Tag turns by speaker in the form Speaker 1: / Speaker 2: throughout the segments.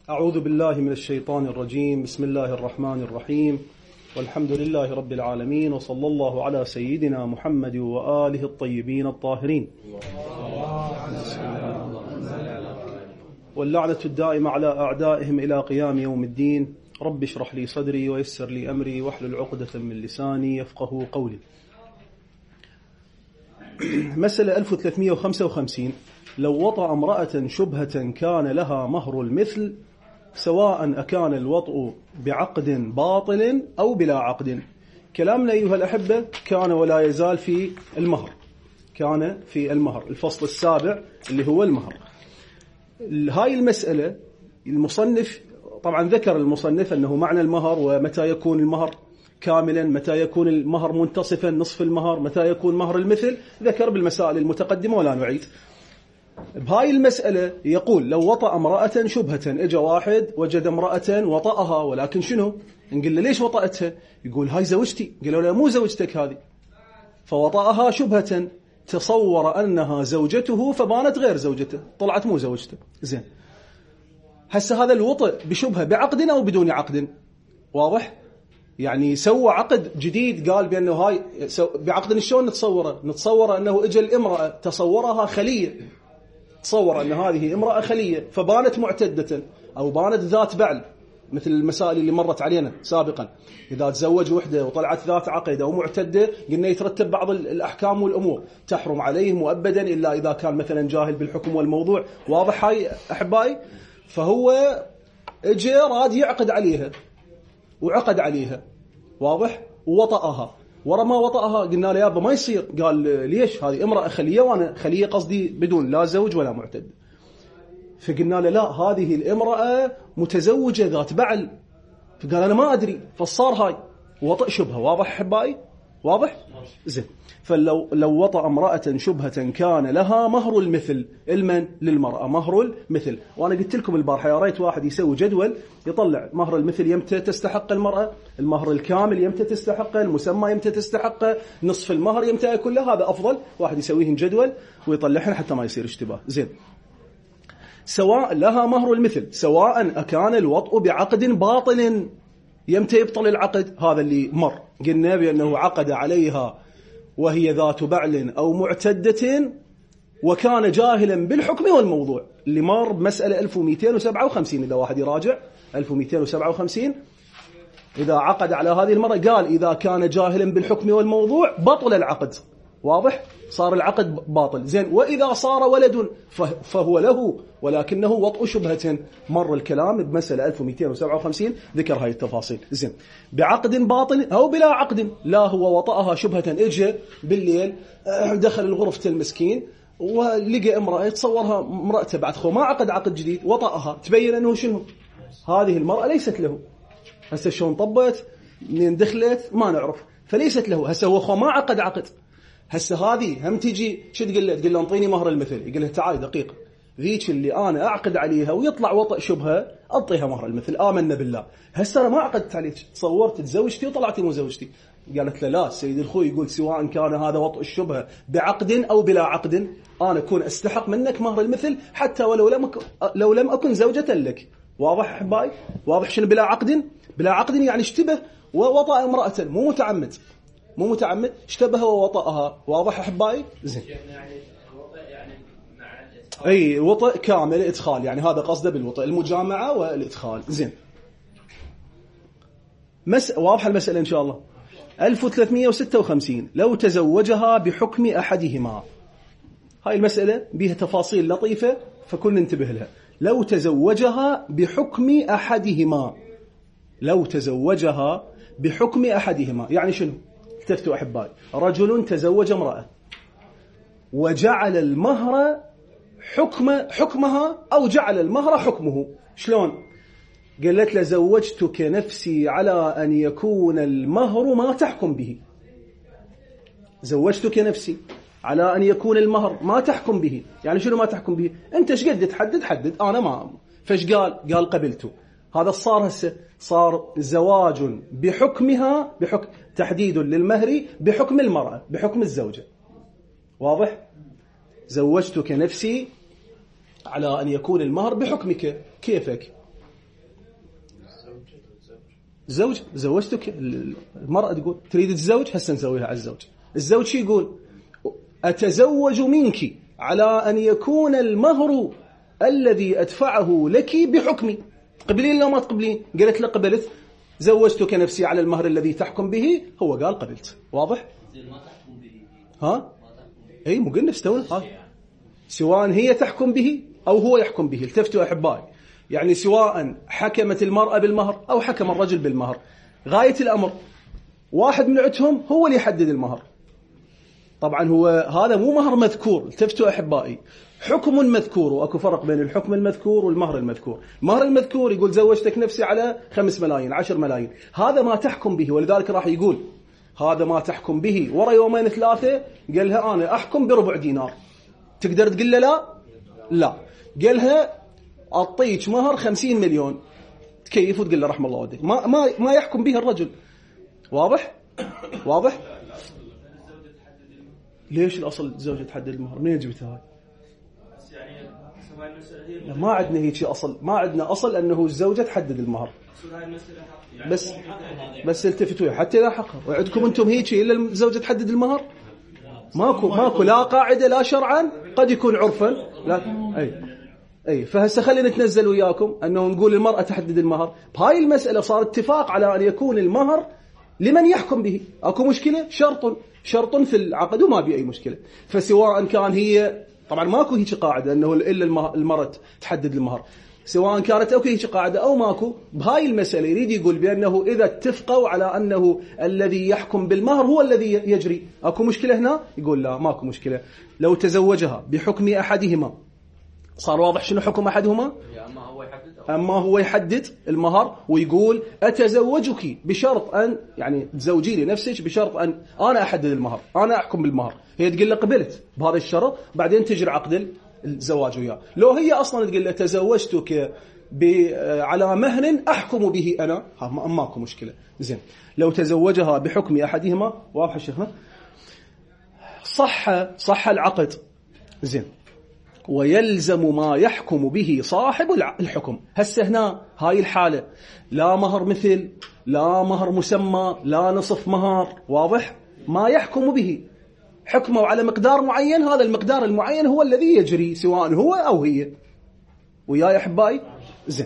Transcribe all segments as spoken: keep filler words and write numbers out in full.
Speaker 1: أعوذ بالله من الشيطان الرجيم. بسم الله الرحمن الرحيم، والحمد لله رب العالمين، وصلى الله على سيدنا محمد وآله الطيبين الطاهرين، واللعنة الدائمة على أعدائهم إلى قيام يوم الدين. رب اشرح لي صدري ويسر لي أمري واحلل عقدة من لساني يفقه قولي. مسألة ألف وثلاثمئة وخمسة وخمسين: لو وطأ امرأة شبهة كان لها مهر المثل سواء أكان الوطء بعقد باطل أو بلا عقد. كلامنا أيها الأحبة كان ولا يزال في المهر، كان في المهر، الفصل السابع اللي هو المهر. هاي المسألة المصنف طبعا ذكر المصنف أنه معنى المهر ومتى يكون المهر كاملا، متى يكون المهر منتصفا نصف المهر، متى يكون مهر المثل، ذكر بالمسائل المتقدمة ولا نعيد. بهاي المسألة يقول لو وطأ امرأة شبهة، اجى واحد وجد امرأة وطأها، ولكن شنو؟ نقول له ليش وطأتها؟ يقول هاي زوجتي. قالوا له مو زوجتك هذه، فوطأها شبهة، تصور أنها زوجته فبانت غير زوجته، طلعت مو زوجته. زين، هسه هذا الوطأ بشبهة بعقد أو بدون عقد؟ واضح؟ يعني سوى عقد جديد، قال بأنه هاي بعقد. شلون نتصوره؟ نتصور أنه اجى الامرأة تصورها خلية، تصور أن هذه امرأة خلية فبانت معتدة أو بانت ذات بعل، مثل المسائل اللي مرت علينا سابقا. إذا تزوج وحدة وطلعت ذات عقد أو معتدة قلنا يترتب بعض الأحكام والأمور، تحرم عليه مؤبدا إلا إذا كان مثلا جاهل بالحكم والموضوع. واضح هاي أحبائي؟ فهو اجى راد يعقد عليها وعقد عليها، واضح؟ ووطأها. ورا ما وطأها قلنا له يابا ما يصير. قال ليش؟ هذه امرأة خلية، وأنا خلية قصدي بدون لا زوج ولا معتد. فقلنا له لا، هذه الامرأة متزوجة ذات بعل. فقال أنا ما أدري، فصار هاي وطأ شبهة. واضح أحبائي؟ واضح؟ زين. فلو لو وطأ امرأة شبهة كان لها مهر المثل، المن للمرأة مهر المثل. وأنا قلت لكم البارحة يا ريت واحد يسوي جدول يطلع مهر المثل يمتى تستحق المرأة، المهر الكامل يمتى تستحقه، المسمى يمتى تستحقه، نصف المهر يمتى يكون له. هذا أفضل واحد يسويهن جدول ويطلعهن حتى ما يصير اشتباه. زين. سواء لها مهر المثل سواء أكان الوطء بعقد باطل، يمتى يبطل العقد؟ هذا اللي مر قلنا بأنه عقد عليها وهي ذات بعل أو معتدة وكان جاهلا بالحكم والموضوع، اللي مر بمسألة ألف ومئتين وسبعة وخمسين. إذا واحد يراجع ألف ومئتين وسبعة وخمسين، إذا عقد على هذه المرة قال إذا كان جاهلا بالحكم والموضوع بطل العقد. واضح؟ صار العقد باطل. زين. وإذا صار ولد فهو له ولكنه وطء شبهة، مر الكلام بمسألة ألف ومئتين وسبعة وخمسين ذكر هاي التفاصيل. زين. بعقد باطل أو بلا عقد، لا هو وطأها شبهة، اجى بالليل دخل الغرفة المسكين ولقى امرأة يتصورها امرأته بعد خو ما عقد عقد جديد، وطأها، تبين أنه شنو؟ هذه المرأة ليست له. هسه شلون طبت من دخلت ما نعرف، فليست له. هسه هو خو ما عقد عقد. هسه هذه هم تجي شو تقول له؟ تقول له انطيني مهر المثل. يقول له تعال دقيقة، ذيك اللي أنا أعقد عليها ويطلع وطأ شبهة أعطيها مهر المثل، آمنا بالله. هسه أنا ما عقدت عليك، تصورت تزوجتي وطلعتي مو زوجتي. قالت له لا، سيد الخوي يقول سواء كان هذا وطء الشبهة بعقد أو بلا عقد، أنا أكون أستحق منك مهر المثل حتى ولو لم أكن لو لم أكن زوجة لك. واضح أحبائي؟ واضح شنو بلا عقد؟ بلا عقد يعني اشتبه ووطأ امرأة مو متعمد، مو متعمد، اشتبه ووطأها. واضح أحبائي؟ زين. يعني وطأ يعني مع أي وطأ كامل إدخال، يعني هذا قصده بالوطأ، المجامعة والإدخال. زين. مس واضح المسألة إن شاء الله. ألف وثلاثمئة وستة وخمسين: لو تزوجها بحكم أحدهما. هاي المسألة بها تفاصيل لطيفة فكل ننتبه لها. لو تزوجها بحكم أحدهما، لو تزوجها بحكم أحدهما يعني شنو؟ التفتوا أحبائي. رجل تزوج امرأة وجعل المهر حكم حكمها أو جعل المهر حكمه. شلون؟ قالت له زوجتك نفسي على أن يكون المهر ما تحكم به. زوجتك نفسي على أن يكون المهر ما تحكم به. يعني شنو ما تحكم به؟ أنت ايش قد تحدد حدد، أنا ما. فايش قال؟ قال قبلته. هذا صار هسه صار زواج بحكمها، بحكم تحديد للمهر بحكم المرأة، بحكم الزوجة. واضح؟ زوجتك نفسي على أن يكون المهر بحكمك، كيفك. زوج زوجتك، المرأة تقول تريد تتزوج، هسه نسويها على الزوج. الزوج شو يقول؟ أتزوج منك على أن يكون المهر الذي أدفعه لك بحكمي، قبلين لو ما تقبلين؟ قالت له قبلت. زوجتك نفسي على المهر الذي تحكم به، هو قال قبلت. واضح؟ ها؟ اي مو قلنا استوى، سواء هي تحكم به أو هو يحكم به. التفتوا أحبائي، يعني سواء حكمت المرأة بالمهر أو حكم الرجل بالمهر، غاية الأمر واحد من عندهم هو اللي يحدد المهر. طبعا هو هذا مو مهر مذكور، التفتوا أحبائي، حكم مذكور، وأكو فرق بين الحكم المذكور والمهر المذكور. المهر المذكور يقول زوجتك نفسي على خمس ملايين عشر ملايين، هذا ما تحكم به، ولذلك راح يقول هذا ما تحكم به. ورا يومين ثلاثة قالها أنا أحكم بربع دينار، تقدر تقول له لا؟ لا. قالها أعطيك مهر خمسين مليون، تكيف وتقول له رحم الله والديك. ما ما ما يحكم به الرجل. واضح؟ واضح؟ ليش الأصل الزوجة تحدد المهر؟ منين جبتها هاي؟ لا ما عندنا هيك أصل، ما عندنا أصل أنه الزوجة تحدد المهر. بس بس التفتوا حتى إذا حقها، وعندكم أنتم هيك إلا الزوجة تحدد المهر؟ ماكو ماكو لا قاعدة لا شرعا، قد يكون عرفا. لا أي أي فهسه خلينا نتنزل وياكم أنه نقول المرأة تحدد المهر. بهاي المسألة صار اتفاق على أن يكون المهر لمن يحكم به. أكو مشكلة؟ شرط شرط في العقد وما بي أي مشكلة. فسواء كان هي، طبعا ماكو هيك قاعدة أنه إلا المرأة تحدد المهر، سواء كانت أو هيك قاعدة أو ماكو، بهاي المسألة يريد يقول بأنه إذا اتفقوا على أنه الذي يحكم بالمهر هو الذي يجري. أكو مشكلة هنا؟ يقول لا ماكو مشكلة. لو تزوجها بحكم أحدهما، صار واضح شنو حكم أحدهما؟ أما هو يحدد أما هو يحدد المهر ويقول أتزوجك بشرط أن، يعني تزوجي لي نفسك بشرط أن أنا أحدد المهر، أنا أحكم بالمهر. هي تقول له قبلت بهذا الشرط، بعدين تجري عقد الزواج وياه. لو هي أصلا تقول له تزوجتك على مهر أحكم به أنا، ماكو مشكلة. زين لو تزوجها بحكم أحدهما، واضح الشيخ؟ صح صح العقد. زين ويلزم ما يحكم به صاحب الحكم. هسه هنا هاي الحالة لا مهر مثل، لا مهر مسمى، لا نصف مهر. واضح؟ ما يحكم به، حكمه على مقدار معين، هذا المقدار المعين هو الذي يجري سواء هو أو هي. وياي أحبائي؟ زين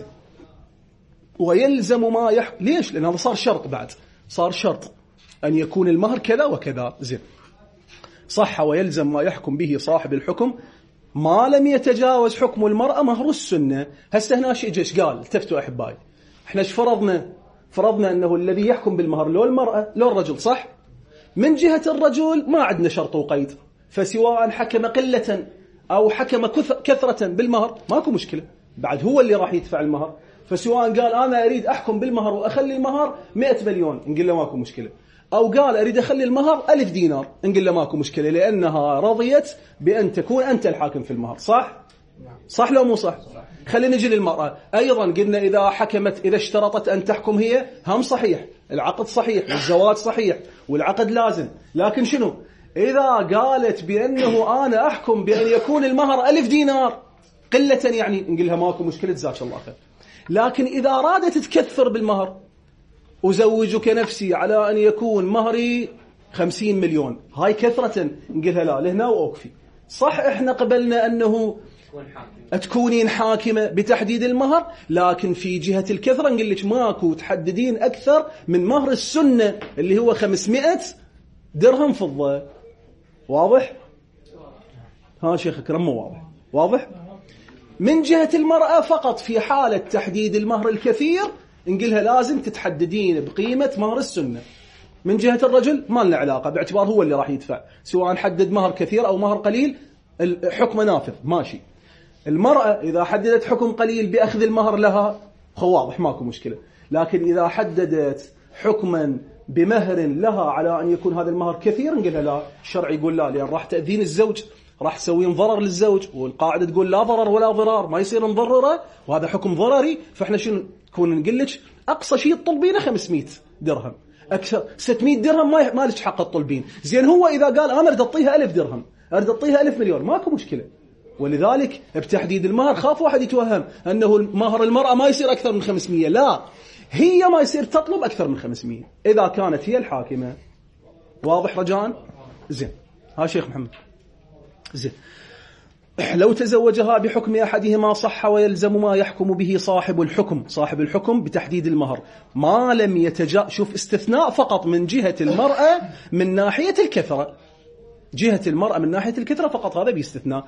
Speaker 1: ويلزم ما يحكم. ليش؟ لأن هذا صار شرط، بعد صار شرط أن يكون المهر كذا وكذا. زين صح ويلزم ما يحكم به صاحب الحكم ما لم يتجاوز حكم المرأة مهر السنة. هسه هنا شيء جيش قال، التفتوا أحبائي، احنا ايش فرضنا؟ فرضنا أنه الذي يحكم بالمهر لو المرأة لو الرجل، صح؟ من جهة الرجل ما عندنا شرط وقيد، فسواء حكم قلة أو حكم كثرة بالمهر ماكو مشكلة، بعد هو اللي راح يدفع المهر. فسواء قال أنا أريد أحكم بالمهر وأخلي المهر مئة مليون، نقول له ماكو مشكلة. أو قال أريد أخلي المهر ألف دينار، نقول له ماكو مشكلة، لأنها رضيت بأن تكون أنت الحاكم في المهر. صح؟ صح لو مو صح؟ خلينا نجي للمرأة أيضا. قلنا إذا حكمت، إذا اشترطت أن تحكم هي، هم صحيح، العقد صحيح والزواج صحيح والعقد لازم، لكن شنو؟ إذا قالت بأنه أنا أحكم بأن يكون المهر ألف دينار قلة، يعني نقول لها ماكو مشكلة، جزاك الله خير. لكن إذا أرادت تكثر بالمهر، أزوجك نفسي على أن يكون مهري خمسين مليون، هاي كثرة، نقولها لا، لهنا وأوكفي. صح إحنا قبلنا أنه تكونين حاكمة بتحديد المهر، لكن في جهة الكثرة نقول لك ماكو تحددين أكثر من مهر السنة اللي هو خمسمائة درهم فضة. واضح؟ ها شيخ أكرم مو واضح؟ واضح؟ من جهة المرأة فقط في حالة تحديد المهر الكثير نقولها لازم تتحددين بقيمة مهر السنة. من جهة الرجل ما لنا علاقة، باعتبار هو اللي راح يدفع، سواء حدد مهر كثير أو مهر قليل الحكم نافذ ماشي. المرأة إذا حددت حكم قليل بأخذ المهر لها واضح ماكو مشكلة، لكن إذا حددت حكما بمهر لها على أن يكون هذا المهر كثير نقولها لا، الشرع يقول لا، لأن راح تأذين الزوج، راح تسوين ضرر للزوج، والقاعدة تقول لا ضرر ولا ضرار، ما يصير نضرره، وهذا حكم ضرري. فإحنا شنو نكون نقول لك أقصى شيء تطلبينه خمسمائة درهم، أكثر ستمائة درهم ما ما لك حق الطلبين. زين هو إذا قال أنا أريد أعطيها ألف درهم، أريد أعطيها ألف مليون، ماكو مشكلة، ولذلك بتحديد المهر خاف واحد يتوهم أنه مهر المرأة ما يصير أكثر من خمسمية. لا، هي ما يصير تطلب أكثر من خمسمية إذا كانت هي الحاكمة. واضح رجاء؟ زين. ها شيخ محمد. زين. لو تزوجها بحكم أحدهما صح ويلزم ما يحكم به صاحب الحكم. صاحب الحكم بتحديد المهر ما لم يتجا. شوف استثناء فقط من جهة المرأة من ناحية الكثرة. جهة المرأة من ناحية الكثرة فقط، هذا باستثناء.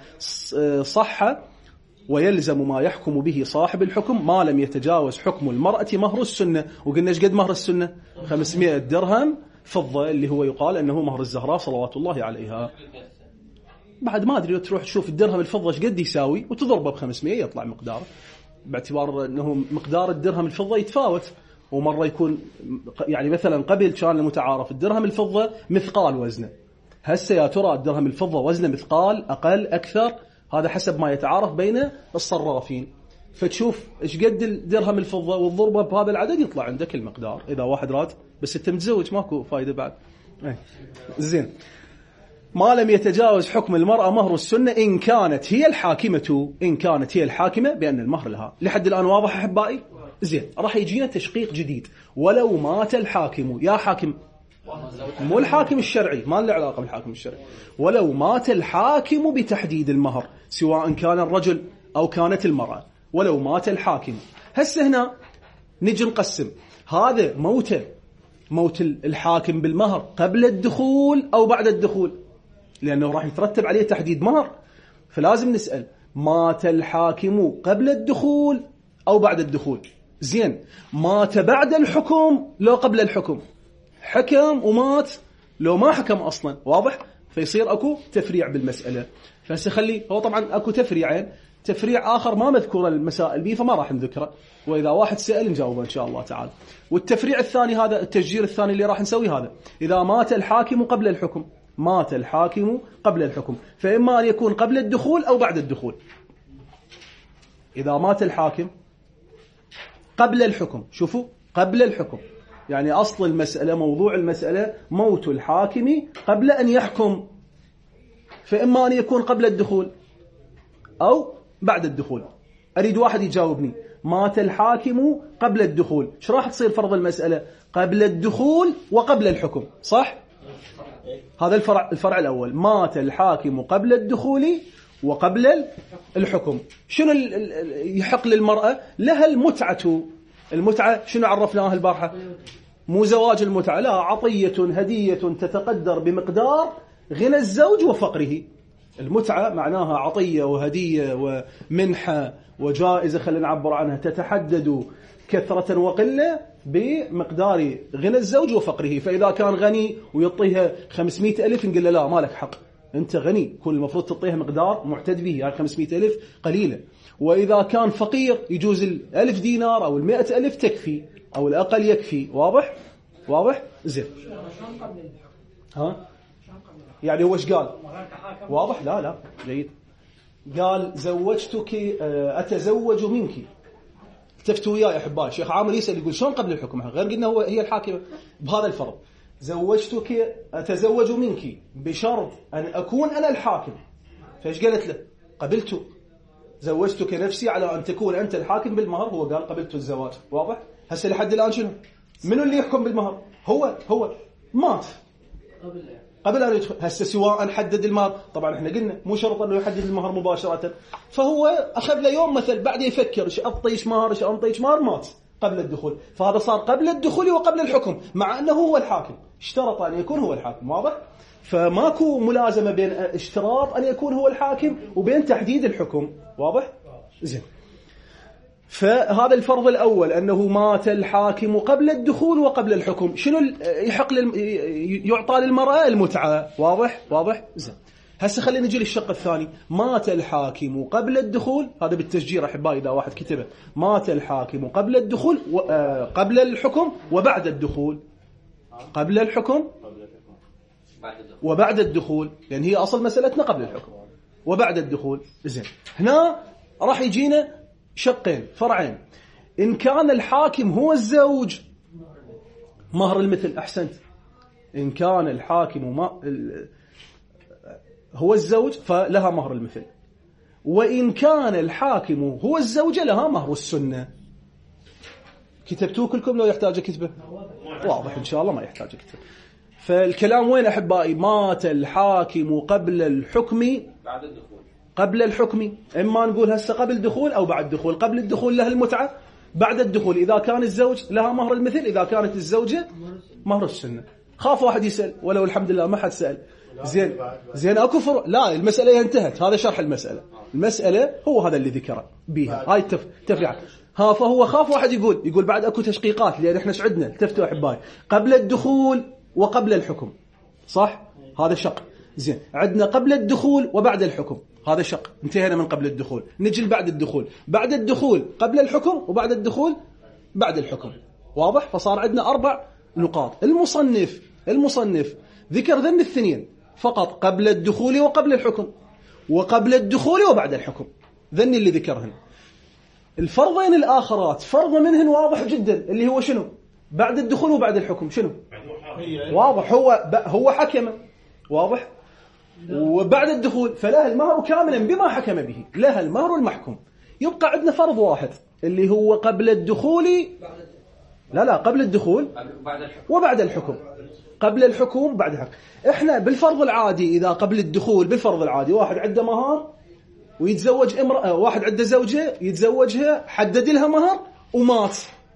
Speaker 1: صح ويلزم ما يحكم به صاحب الحكم ما لم يتجاوز حكم المرأة مهر السنة. وقلنا ايش قد مهر السنة؟ خمسمائة درهم فضة، اللي هو يقال أنه مهر الزهراء صلوات الله عليها. بعد ما أدري، تروح تشوف الدرهم الفضة ايش قد يساوي وتضربه بخمسمائة يطلع مقداره، باعتبار أنه مقدار الدرهم الفضة يتفاوت. ومرة يكون يعني مثلا قبل كان المتعارف الدرهم الفضة مثقال وزنه، هسه يا ترى الدرهم الفضة وزنه مثقال أقل أكثر، هذا حسب ما يتعارف بين الصرافين. فتشوف ايش قد الدرهم الفضة والضربة بهذا العدد يطلع عندك المقدار. إذا واحد راد بس أنت متزوج ماكو فايدة بعد. زين. ما لم يتجاوز حكم المرأة مهر السنة إن كانت هي الحاكمة. إن كانت هي الحاكمة بأن المهر لها. لحد الآن واضح أحبائي؟ زين. راح يجينا تشقيق جديد. ولو مات الحاكم. يا حاكم، مو الحاكم الشرعي، ما له علاقة بالحاكم الشرعي. ولو مات الحاكم بتحديد المهر سواء كان الرجل أو كانت المرأة. ولو مات الحاكم. هسه هنا نجي نقسم هذا موته موت الحاكم بالمهر قبل الدخول أو بعد الدخول، لأنه راح يترتب عليه تحديد مهر. فلازم نسأل مات الحاكم قبل الدخول أو بعد الدخول. زين. مات بعد الحكم لو قبل الحكم؟ حكم ومات لو ما حكم أصلا. واضح؟ فيصير أكو تفريع بالمسألة. فسخلي هو طبعا أكو تفريعين، تفريع آخر ما مذكور المسائل به فما راح نذكره، وإذا واحد سأل نجاوبه إن شاء الله تعالى. والتفريع الثاني هذا التشجير الثاني اللي راح نسوي هذا إذا مات الحاكم قبل الحكم. مات الحاكم قبل الحكم، فإما أن يكون قبل الدخول أو بعد الدخول. إذا مات الحاكم قبل الحكم، شوفوا قبل الحكم، يعني أصل المسألة موضوع المسألة موت الحاكم قبل أن يحكم، فإما أن يكون قبل الدخول أو بعد الدخول. أريد واحد يجاوبني. مات الحاكم قبل الدخول، شو راح تصير فرض المسألة؟ قبل الدخول وقبل الحكم، صح؟ هذا الفرع الفرع الأول. مات الحاكم قبل الدخول وقبل الحكم. شنو يحق للمرأة؟ لها المتعة. المتعة شنو عرفناها البارحة؟ مو زواج المتعة، لا، عطية هدية تتقدر بمقدار غنى الزوج وفقره. المتعة معناها عطية وهدية ومنحة وجائزة، خلينا نعبر عنها، تتحدد كثرة وقلة بمقدار غنى الزوج وفقره. فإذا كان غني ويعطيها خمسمائة ألف نقول له لا، ما لك حق، أنت غني، كل المفروض تعطيها مقدار معتد به، يعني خمسمائة ألف قليلة. وإذا كان فقير يجوز الألف دينار أو المائة ألف تكفي، أو الأقل يكفي. واضح؟ واضح؟ زين. ها؟ يعني هو ايش قال؟ واضح؟ لا لا جيد. قال زوجتك، أتزوج منك. التفتوا وياي أحبائي. شيخ عامر يسأل يقول شلون قبل الحكم؟ غير قلنا هو هي الحاكمة بهذا الفرض. زوجتك أتزوج منك بشرط أن أكون أنا الحاكم. فايش قالت له؟ قبلت. زوجتك نفسي على أن تكون أنت الحاكم بالمهر. هو قال قبلت الزواج. واضح؟ هسه لحد الآن شنو؟ منو اللي يحكم بالمهر؟ هو هو مات قبل أن يدخل. هسه سواء حدد المهر، طبعا احنا قلنا مو شرط أنه يحدد المهر مباشرة، فهو أخذ له يوم مثل، بعد يفكر ايش أعطيش مهر ايش أنطيش مهر، مات قبل الدخول. فهذا صار قبل الدخول وقبل الحكم، مع أنه هو الحاكم، اشترط أن يكون هو الحاكم. واضح؟ فماكو ملازمة بين اشتراط أن يكون هو الحاكم وبين تحديد الحكم. واضح؟ زين. فهذا الفرض الأول أنه مات الحاكم قبل الدخول وقبل الحكم. شنو يحق للم... يعطى للمرأة؟ المتعة. واضح؟ واضح؟ زين. هسه خلينا نجي للشق الثاني. مات الحاكم قبل الدخول، هذا بالتسجيل أحبائي إذا واحد كتبه. مات الحاكم قبل الدخول و... آه... قبل الحكم وبعد الدخول. قبل الحكم وبعد الدخول، لأن هي أصل مسألتنا قبل الحكم وبعد الدخول. زين. هنا راح يجينا شقين فرعين. إن كان الحاكم هو الزوج مهر المثل. أحسنت. إن كان الحاكم ما هو الزوج فلها مهر المثل. وإن كان الحاكم هو الزوجة لها مهر السنة. كتبتوه كلكم لو يحتاج كتبه؟ واضح إن شاء الله ما يحتاج كتبه. فالكلام وين أحبائي؟ مات الحاكم قبل الحكم
Speaker 2: بعد الدخول.
Speaker 1: قبل الحكم، إما نقول هسه قبل الدخول أو بعد الدخول. قبل الدخول لها المتعة، بعد الدخول إذا كان الزوج لها مهر المثل، إذا كانت الزوجة مهر السنة. خاف واحد يسأل، ولو الحمد لله ما حد سأل. زين زين أكو فرق؟ لا، المسألة انتهت. هذا شرح المسألة. المسألة هو هذا اللي ذكره بيها، هاي التف... تفريعة. ها فهو خاف واحد يقول يقول بعد أكو تشقيقات، لأن إحنا شعدنا التفتوا أحبائي قبل الدخول وقبل الحكم، صح؟ هذا شق. زين عندنا قبل الدخول وبعد الحكم، هذا شق. انتهينا من قبل الدخول، نجي بعد الدخول. بعد الدخول قبل الحكم، وبعد الدخول بعد الحكم. واضح؟ فصار عندنا أربع نقاط. المصنف المصنف ذكر ذن الاثنين فقط، قبل الدخول وقبل الحكم، وقبل الدخول وبعد الحكم، ذن اللي ذكرهن. الفرضين الآخرات فرض منهن واضح جدا، اللي هو شنو؟ بعد الدخول وبعد الحكم شنو؟ واضح، هو هو حكم، واضح. وبعد الدخول فلها المهر كاملا بما حكم به، لها المهر المحكوم. يبقى عندنا فرض واحد اللي هو قبل الدخول، لا لا قبل الدخول وبعد الحكم. قبل الحكم بعد الحكم. احنا بالفرض العادي إذا قبل الدخول، بالفرض العادي واحد عنده مهر ويتزوج امرأة، واحد عنده زوجة يتزوجها، حدد لها مهر ومات،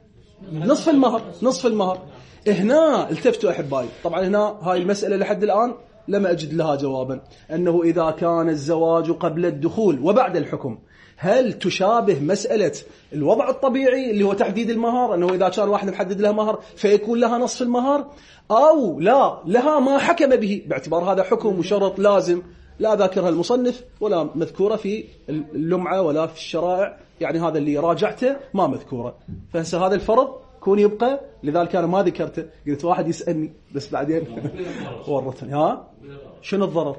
Speaker 1: نصف المهر نصف المهر. هنا التفتوا أحبائي، طبعا هنا هاي المسألة لحد الآن لم أجد لها جوابا، أنه إذا كان الزواج قبل الدخول وبعد الحكم هل تشابه مسألة الوضع الطبيعي اللي هو تحديد المهر، أنه إذا كان واحد محدد لها مهر فيكون لها نصف المهر، أو لا لها ما حكم به، باعتبار هذا حكم وشرط لازم لا ذاكرها المصنف ولا مذكورة في اللمعة ولا في الشرائع، يعني هذا اللي راجعته ما مذكورة. فهسه هذا الفرض كون يبقى، لذلك أنا ما ذكرته. قلت واحد يسألني بس بعدين ورطني. ها شنو الضرر؟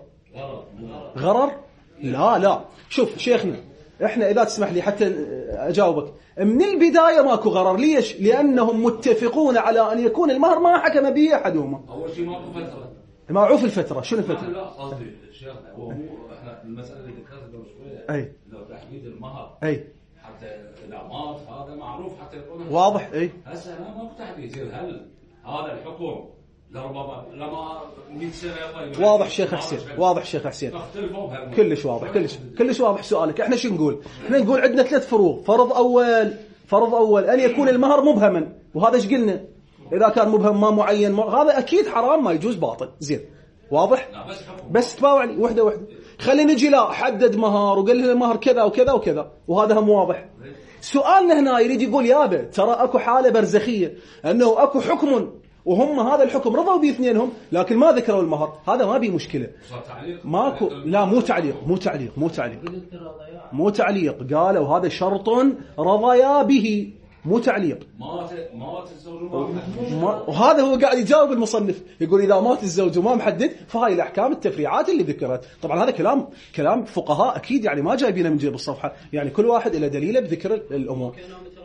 Speaker 1: غرر؟ لا لا، شوف شيخنا، احنا إذا تسمح لي حتى أجاوبك، من البداية ماكو غرر. ليش؟ لأنهم متفقون على أن يكون المهر ما حكم به أحدهما.
Speaker 2: أول شيء ماكو فترة،
Speaker 1: معروف الفترة. شنو الفترة؟
Speaker 2: لا قصدي الشيخ هو احنا المسألة اللي ذكرتها قبل شوية،
Speaker 1: أي
Speaker 2: لو تحديد المهر
Speaker 1: أي
Speaker 2: حتى إذا مات هذا معروف حتى يكون
Speaker 1: واضح. أي
Speaker 2: هسه أنا ماكو تحديد. هل هذا الحكم لربما لما مئة سنة طيب
Speaker 1: واضح شيخ حسين، واضح شيخ حسين، كلش واضح، كلش كلش واضح سؤالك. احنا شو نقول؟ احنا نقول عندنا ثلاث فروض. فرض أول فرض أول أن يكون المهر مبهما، وهذا ايش قلنا؟ إذا كان مبهم ما معين ما... هذا أكيد حرام، ما يجوز، باطل. زين واضح؟ بس تباوعني وحدة وحدة. خلينا نجي لا حدد مهر وقال له المهر كذا وكذا وكذا، وهذا هم واضح. سؤالنا هنا يريد يقول يابا ترى أكو حالة برزخية، أنه أكو حكم وهم هذا الحكم رضوا باثنينهم لكن ما ذكروا المهر، هذا ما بيه مشكلة. ماكو، لا مو تعليق مو تعليق مو تعليق مو تعليق قالوا هذا شرط رضيا به، مو تعليق.
Speaker 2: مات مات الزوج
Speaker 1: ما، وهذا هو قاعد يجاوب المصنف، يقول إذا مات الزوج وما محدد فهاي الأحكام التفريعات اللي ذكرت. طبعا هذا كلام كلام فقهاء أكيد، يعني ما جايبينه من جيب الصفحة، يعني كل واحد إلى دليله بذكر الأمور.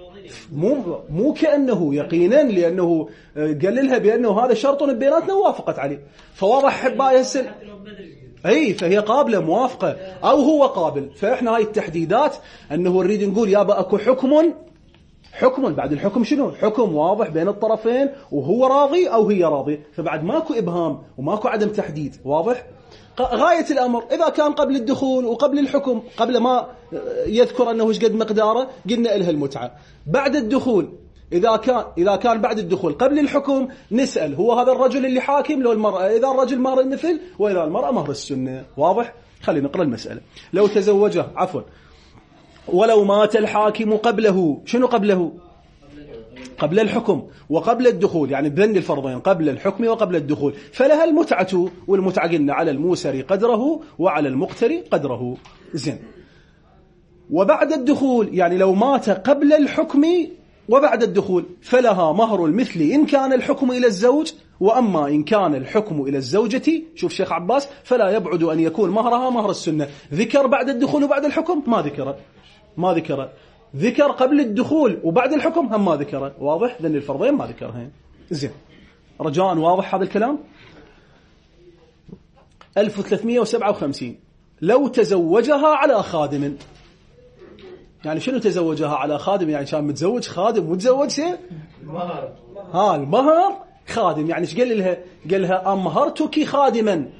Speaker 1: مو مو كأنه يقينا، لأنه قال لها بأنه هذا شرط بيناتنا ووافقت عليه، فواضح حبايا السن. أي فهي قابلة موافقة أو هو قابل. فإحنا هاي التحديدات أنه نريد نقول يابا أكو حكم حكم بعد الحكم شنو؟ حكم واضح بين الطرفين وهو راضي أو هي راضي، فبعد ماكو إبهام وماكو عدم تحديد. واضح؟ غاية الأمر إذا كان قبل الدخول وقبل الحكم، قبل ما يذكر أنه إيش قد مقداره قلنا إلها المتعة. بعد الدخول إذا كان إذا كان بعد الدخول قبل الحكم نسأل هو هذا الرجل اللي حاكم لو المرأة، إذا الرجل مهر المثل وإذا المرأة مهر السنة. واضح؟ خلينا نقرأ المسألة. لو تزوجه عفوا ولو مات الحاكم قبله، شنو قبله؟ قبل الحكم وقبل الدخول، يعني بين الفرضين قبل الحكم وقبل الدخول، فلها المتعة، والمتعة قلنا على الموسر قدره وعلى المقتر قدره. زين. وبعد الدخول يعني لو مات قبل الحكم وبعد الدخول فلها مهر المثل إن كان الحكم إلى الزوج، وأما إن كان الحكم إلى الزوجة، شوف شيخ عباس، فلا يبعد أن يكون مهرها مهر السنة. ذكر بعد الدخول وبعد الحكم ما ذكره ما ذكره ذكر قبل الدخول وبعد الحكم هم ما ذكره. واضح؟ ذن الفرضين ما ذكرهن. زين رجاء واضح هذا الكلام. ألف وثلاثمئة وسبعة وخمسين لو تزوجها على خادم. يعني شنو تزوجها على خادم؟ يعني كان متزوج خادم وتزوج شيء
Speaker 3: المهر.
Speaker 1: ها المهر خادم. يعني ايش قال لها؟ قال لها أمهرتك خادما،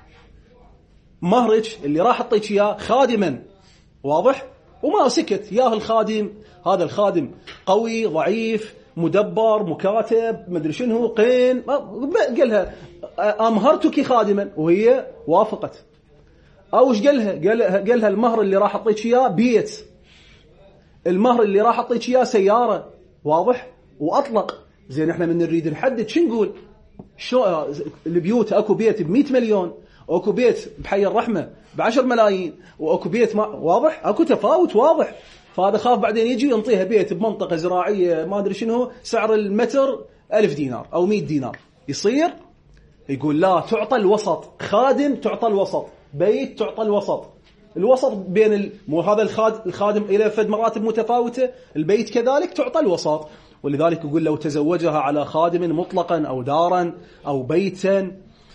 Speaker 1: مهرك اللي راح أعطيك إياه خادما. واضح؟ وما سكت ياه الخادم. هذا الخادم قوي ضعيف مدبر مكاتب مدري شنو قين، قال لها أمهرتك خادما وهي وافقت. أو ايش قال لها؟ قال قال لها المهر اللي راح أعطيك إياه بيت، المهر اللي راح أعطيك إياه سيارة. واضح؟ وأطلق. زين احنا من نريد نحدد شو نقول؟ شو البيوت؟ اكو بيت بمئة مليون، واكو بيت بحي الرحمة بعشر ملايين، واكو بيت ما واضح، اكو تفاوت واضح. فهذا خاف بعدين يجي ينطيها بيت بمنطقة زراعية ما ادري شنو سعر المتر ألف دينار او مئة دينار، يصير؟ يقول لا، تعطى الوسط. خادم تعطى الوسط، بيت تعطى الوسط. الوسط بين ال... مو هذا الخادم, الخادم إلى فد مراتب متفاوتة، البيت كذلك تعطى الوسط. ولذلك يقول لو تزوجها على خادم مطلقا أو دارا أو بيتا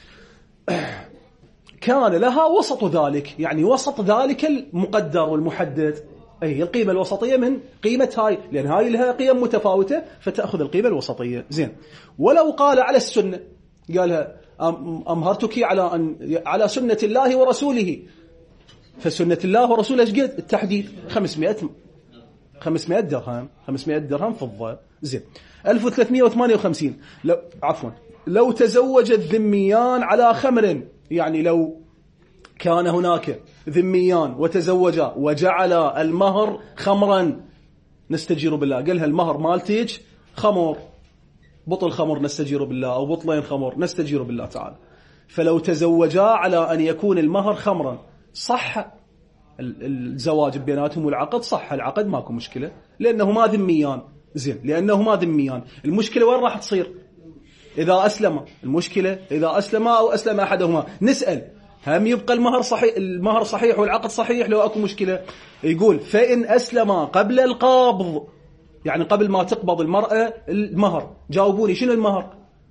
Speaker 1: كان لها وسط ذلك، يعني وسط ذلك المقدر والمحدد. أي القيمة الوسطية من قيمة هاي، لأن هاي لها قيم متفاوتة فتأخذ القيمة الوسطية. زين. ولو قال على السنة، قالها أمهرتك على أن على سنة الله ورسوله، فسنة الله ورسوله ايش قد التحديد؟ خمسمائة خمسمائة درهم، خمسمائة درهم فضة. زين. ألف وثلاثمائة وثمانية وخمسين لو عفوا لو تزوج الذميان على خمر، يعني لو كان هناك ذميان وتزوجا وجعل المهر خمرا، نستجير بالله. قالها المهر مالتيج خمر، بطل خمر نستجير بالله، أو بطلين خمر نستجير بالله تعالى. فلو تزوجا على أن يكون المهر خمرا صح الزواج بيناتهم والعقد، صح العقد ماكو مشكلة، لأنه ما ذميان. زين. لأنه ما ذميان. المشكلة وين راح تصير؟ إذا أسلم. المشكلة إذا أسلم أو أسلم أحدهما. نسأل هم يبقى المهر صحيح، المهر صحيح والعقد صحيح لو أكو مشكلة؟ يقول فإن أسلم قبل القبض، يعني قبل ما تقبض المرأة المهر. جاوبوني شنو المهر؟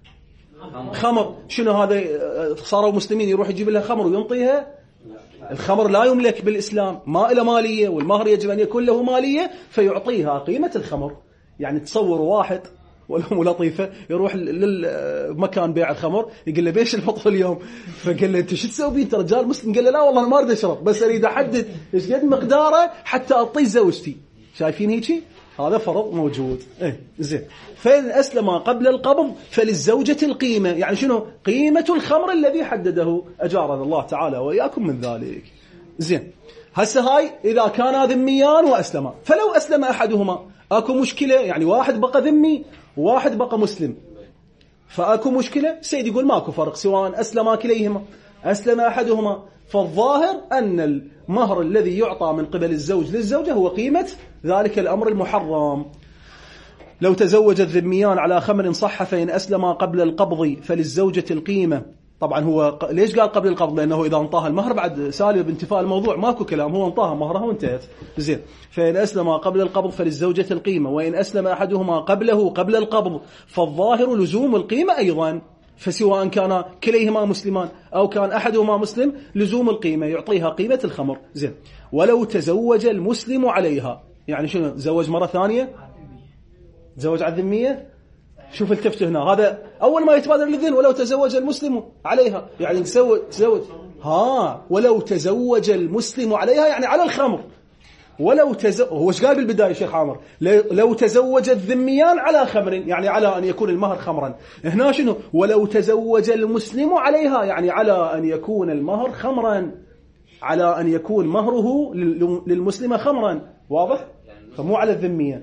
Speaker 1: خمر. شنو هذا؟ صاروا مسلمين يروح يجيب لها خمر وينطيها؟ الخمر لا يملك بالإسلام، ما إلى مالية، والمهر يجب أن يكون له مالية، فيعطيها قيمة الخمر. يعني تصور واحد ولو لطيفة يروح للمكان بيع الخمر، يقول له بيش الفطر اليوم؟ فقال له انت شو تسوي بيه؟ انت رجال مسلم. قال له لا والله انا ما اريد اشرب، بس اريد احدد ايش قد مقداره حتى اعطيه زوجتي. شايفين هيجي؟ هذا فرض موجود. ايه زين. فإن أسلم قبل القبض فللزوجة القيمة. يعني شنو؟ قيمة الخمر الذي حدده، أجارنا الله تعالى وإياكم من ذلك. زين. هسه هاي إذا كانا ذميان وأسلما. فلو أسلم أحدهما أكو مشكلة، يعني واحد بقى ذمي وواحد بقى مسلم، فأكو مشكلة. سيد يقول ماكو فرق سواء أسلم كليهما. أسلم أحدهما، فالظاهر أن المهر الذي يعطى من قبل الزوج للزوجة هو قيمة ذلك الأمر المحرم. لو تزوج الذميان على خمر صح فإن أسلم قبل القبض فللزوجة القيمة. طبعا هو ليش قال قبل القبض؟ لأنه إذا انطاها المهر بعد سالب بانتفاء الموضوع ماكو كلام، هو انطاها مهرها وانتهت. زين. فإن أسلم قبل القبض فللزوجة القيمة، وإن أسلم أحدهما قبله قبل القبض فالظاهر لزوم القيمة أيضا. فسواء كان كليهما مسلمان أو كان أحدهما مسلم لزوم القيمة، يعطيها قيمة الخمر. زين. ولو تزوج المسلم عليها، يعني شنو؟ زوج مرة ثانية؟ تزوج على الذمية؟ شوف التفت هنا، هذا أول ما يتبادر للذهن ولو تزوج المسلم عليها، يعني تزوج تزوج ها ولو تزوج المسلم عليها يعني على الخمر. ولو تزوج، هو ايش قال بالبداية شيخ عامر؟ لو تزوج الذميان على خمر، يعني على أن يكون المهر خمرا. هنا شنو؟ ولو تزوج المسلم عليها، يعني على أن يكون المهر خمرا، على أن يكون مهره للمسلمة خمرا. واضح؟ فمو على الذمية.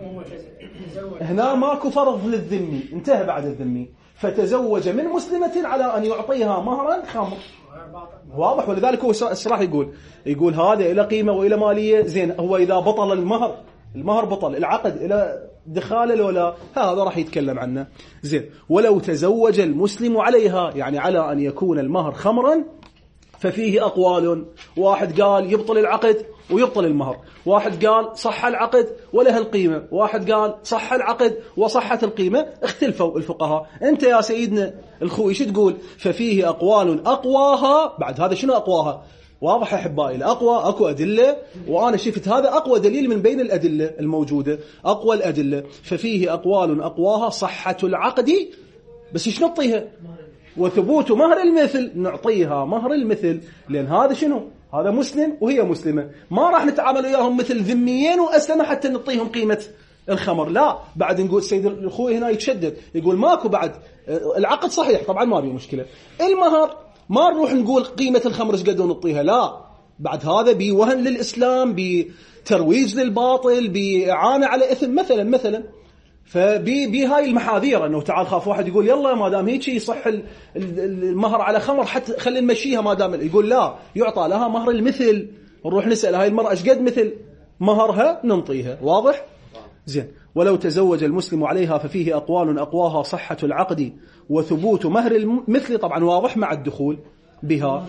Speaker 1: هنا ماكو فرض للذمي، انتهى بعد الذمي. فتزوج من مسلمة على أن يعطيها مهرا خمر. واضح؟ ولذلك هو الصراحة يقول يقول هذا إلى قيمة وإلى مالية. زين. هو إذا بطل المهر، المهر بطل، العقد إلى دخال ولا هذا راح يتكلم عنه. زين. ولو تزوج المسلم عليها، يعني على أن يكون المهر خمرا، ففيه أقوال. واحد قال يبطل العقد ويبطل المهر، واحد قال صح العقد ولها القيمة، واحد قال صح العقد وصحت القيمة. اختلفوا الفقهاء. انت يا سيدنا الخوي شو تقول؟ ففيه أقوال أقواها، بعد هذا شنو أقواها؟ واضح أحبائي؟ الأقوى أكو أدلة، وأنا شفت هذا أقوى دليل من بين الأدلة الموجودة، أقوى الأدلة. ففيه أقوال أقواها صحة العقد، بس إيش نعطيها؟ وثبوت مهر المثل، نعطيها مهر المثل، لأن هذا شنو؟ هذا مسلم وهي مسلمة، ما راح نتعامل وياهم مثل ذميين وأسلمة حتى نعطيهم قيمة الخمر. لا، بعد نقول السيد الأخوي هنا يتشدد يقول ماكو بعد، العقد صحيح طبعا ما بيه مشكلة، المهر ما نروح نقول قيمة الخمر ايش قد نعطيها، لا، بعد هذا بيوهن للإسلام، بترويج للباطل، بإعانة على إثم مثلا مثلا. فبي بي هاي المحاذير، انه تعال خاف واحد يقول يلا ما دام هيك يصح المهر على خمر حتى خلينا نمشيها، ما دام يقول لا، يعطى لها مهر المثل. نروح نسأل هاي المرأة ايش قد مثل مهرها ننطيها. واضح؟ زين. ولو تزوج المسلم عليها ففيه أقوال أقواها صحة العقد وثبوت مهر المثل، طبعا واضح مع الدخول بها.